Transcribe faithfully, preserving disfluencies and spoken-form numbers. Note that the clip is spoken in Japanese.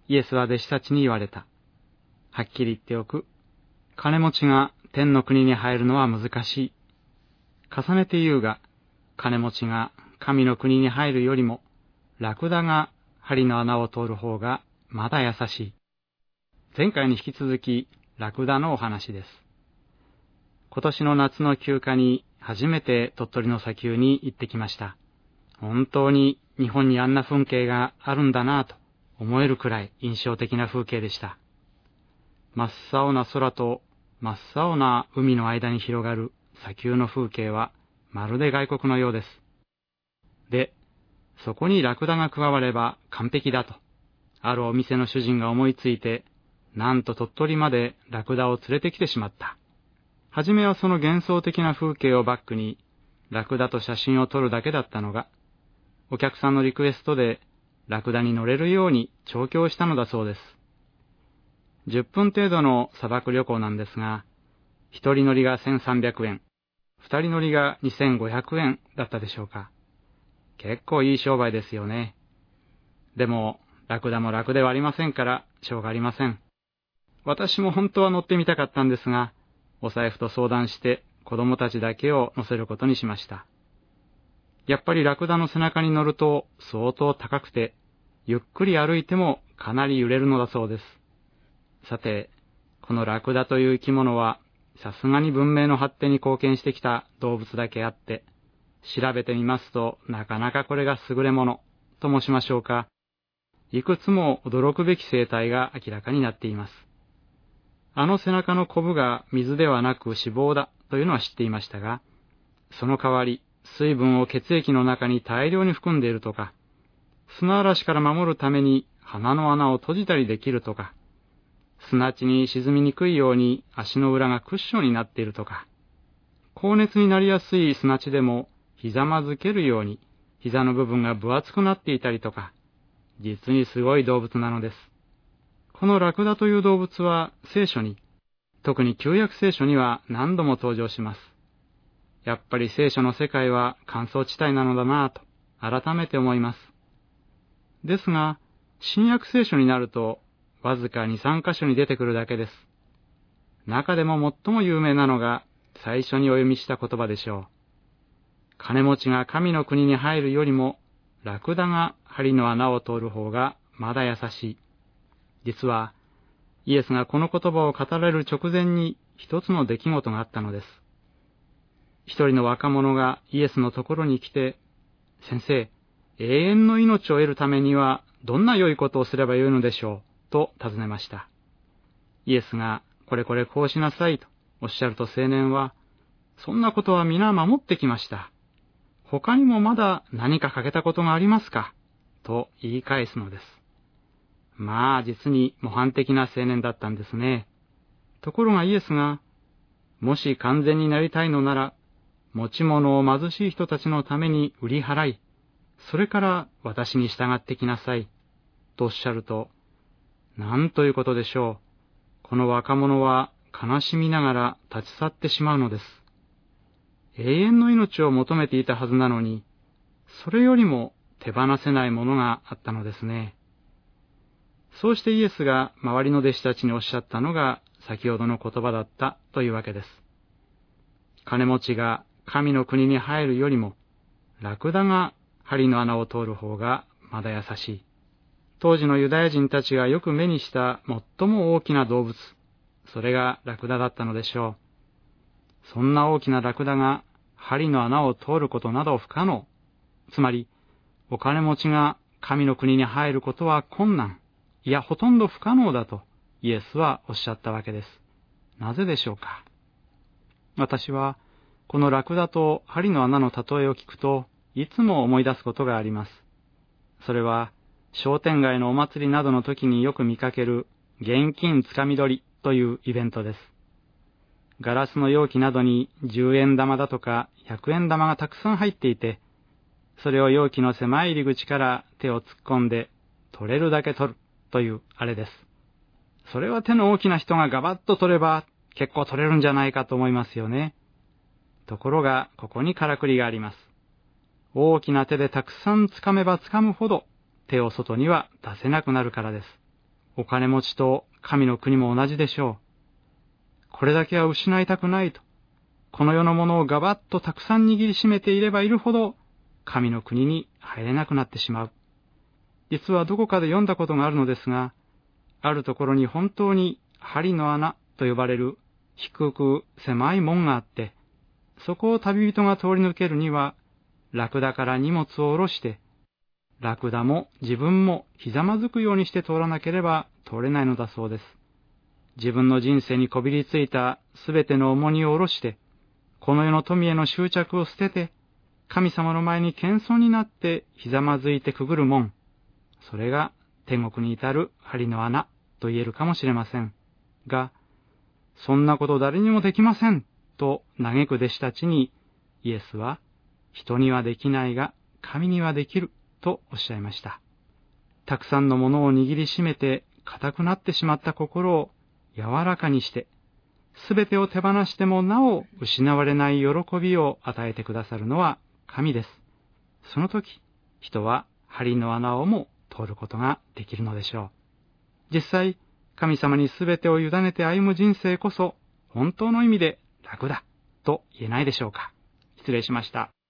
イエスは弟子たちに言われた。はっきり言っておく。金持ちが天の国に入るのは難しい。重ねて言うが、金持ちが神の国に入るよりも、ラクダが針の穴を通る方がまだ優しい。前回に引き続き、ラクダのお話です。今年の夏の休暇に初めて鳥取の砂丘に行ってきました。本当に日本にあんな風景があるんだなぁと思えるくらい印象的な風景でした。真っ青な空と真っ青な海の間に広がる砂丘の風景はまるで外国のようです。で、そこにラクダが加われば完璧だと、あるお店の主人が思いついて、なんと鳥取までラクダを連れてきてしまった。はじめはその幻想的な風景をバックに、ラクダと写真を撮るだけだったのが、お客さんのリクエストでラクダに乗れるように調教したのだそうです。じゅっぷん程度の砂漠旅行なんですが、一人乗りがせんさんびゃくえん、二人乗りがにせんごひゃくえんだったでしょうか。結構いい商売ですよね。でも、ラクダも楽ではありませんから、しょうがありません。私も本当は乗ってみたかったんですが、お財布と相談して子供たちだけを乗せることにしました。やっぱりラクダの背中に乗ると相当高くて、ゆっくり歩いてもかなり揺れるのだそうです。さて、このラクダという生き物は、さすがに文明の発展に貢献してきた動物だけあって、調べてみますとなかなかこれが優れものと申しましょうか、いくつも驚くべき生態が明らかになっています。あの背中のコブが水ではなく脂肪だというのは知っていましたが、その代わり水分を血液の中に大量に含んでいるとか、砂嵐から守るために鼻の穴を閉じたりできるとか、砂地に沈みにくいように足の裏がクッションになっているとか、高熱になりやすい砂地でもひざまずけるように膝の部分が分厚くなっていたりとか、実にすごい動物なのです。このラクダという動物は聖書に、特に旧約聖書には何度も登場します。やっぱり聖書の世界は乾燥地帯なのだなぁと改めて思います。ですが、新約聖書になるとわずかに、さん箇所に出てくるだけです。中でも最も有名なのが最初にお読みした言葉でしょう。金持ちが神の国に入るよりも、ラクダが針の穴を通る方がまだ優しい。実は、イエスがこの言葉を語られる直前に一つの出来事があったのです。一人の若者がイエスのところに来て、先生、永遠の命を得るためにはどんな良いことをすればよいのでしょうと尋ねました。イエスがこれこれこうしなさいとおっしゃると青年は、そんなことは皆守ってきました。他にもまだ何か欠けたことがありますかと言い返すのです。まあ実に模範的な青年だったんですね。ところがイエスが、もし完全になりたいのなら、持ち物を貧しい人たちのために売り払い、それから私に従ってきなさい、とおっしゃると、なんということでしょう。この若者は悲しみながら立ち去ってしまうのです。永遠の命を求めていたはずなのに、それよりも手放せないものがあったのですね。そうしてイエスが周りの弟子たちにおっしゃったのが先ほどの言葉だったというわけです。金持ちが神の国に入るよりも、ラクダが針の穴を通る方がまだ優しい。当時のユダヤ人たちがよく目にした最も大きな動物、それがラクダだったのでしょう。そんな大きなラクダが針の穴を通ることなど不可能。つまり、お金持ちが神の国に入ることは困難、いやほとんど不可能だとイエスはおっしゃったわけです。なぜでしょうか。私はこのラクダと針の穴の例えを聞くといつも思い出すことがあります。それは商店街のお祭りなどの時によく見かける現金つかみ取りというイベントです。ガラスの容器などにじゅうえん玉だとかひゃくえん玉がたくさん入っていて、それを容器の狭い入り口から手を突っ込んで取れるだけ取るというあれです。それは手の大きな人がガバッと取れば結構取れるんじゃないかと思いますよね。ところがここにからくりがあります。大きな手でたくさん掴めば掴むほど手を外には出せなくなるからです。 お金持ちと神の国も同じでしょう。これだけは失いたくないと、この世のものをガバッとたくさん握りしめていればいるほど、神の国に入れなくなってしまう。実はどこかで読んだことがあるのですが、あるところに本当に針の穴と呼ばれる低く狭い門があって、そこを旅人が通り抜けるには、ラクダから荷物を下ろして、ラクダも自分もひざまずくようにして通らなければ通れないのだそうです。自分の人生にこびりついたすべての重荷を下ろして、この世の富への執着を捨てて、神様の前に謙遜になってひざまずいてくぐる門、それが天国に至る針の穴と言えるかもしれません。が、そんなこと誰にもできませんと嘆く弟子たちに、イエスは、人にはできないが神にはできるとおっしゃいました。たくさんのものを握りしめて固くなってしまった心を柔らかにして、すべてを手放してもなお失われない喜びを与えてくださるのは神です。その時、人は針の穴をも通ることができるのでしょう。実際、神様にすべてを委ねて歩む人生こそ本当の意味で楽だと言えないでしょうか。失礼しました。